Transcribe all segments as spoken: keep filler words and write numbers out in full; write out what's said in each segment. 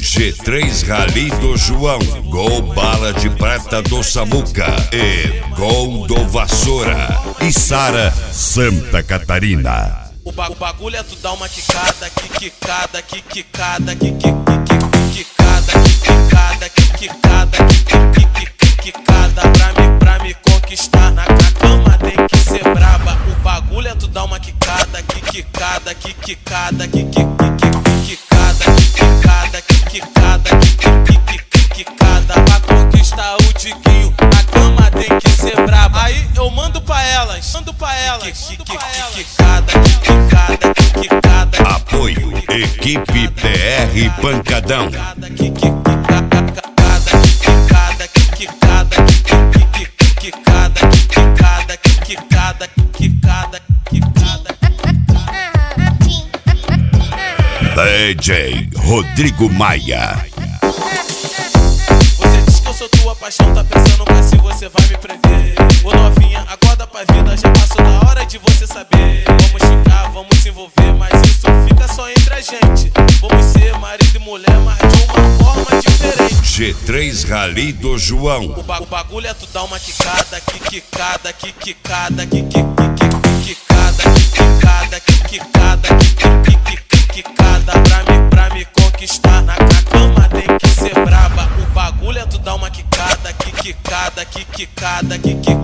G três Rally do João, Gol Bala de Prata do Samuca e Gol do Vassoura, Içara, Santa Catarina. O bagulho é tu dar uma quicada, quicada, quicada, quicada, quicada, quicada, quicada, quicada, pra me, pra me conquistar na cama tem que ser braba. O bagulho é tu dar uma quicada, quicada, quicada, quicada, quicada, quicada, quicada, pra conquistar o Diguinho, na cama tem que ser braba. Aí eu mando pra elas, mando pra elas, quicada, quicada, quicada. Apoio Equipe T R Pancadão. D J Rodrigo Maia. Você diz que eu sou tua paixão, tá pensando que se você vai me prender. Ô novinha, acorda pra vida, já passou da hora de você saber. Vamos ficar, vamos se envolver, mas isso fica só entre a gente. Vamos ser marido e mulher, mas de uma forma diferente. G três Rally do João. O, ba o bagulho é tu dar uma quicada, quicada, quicada, quicada, quicada, quicada, quicada, quicada, pra me, pra me conquistar na cama tem que ser braba. O bagulho é tu dar uma quicada, quicada, quicada, quicada,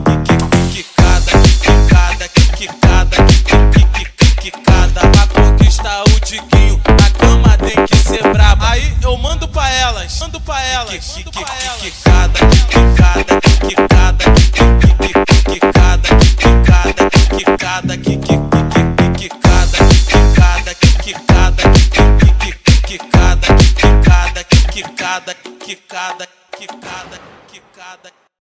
quicada, quicada, quicada, pra conquistar o Diguinho, na cama tem que ser braba. Aí eu mando pra elas, mando pra elas, quicada, quicada, quicada, quicada, quicada, quicada, quicada, quicada, quicada, quicada, quicada, quicada, quicada, quicada.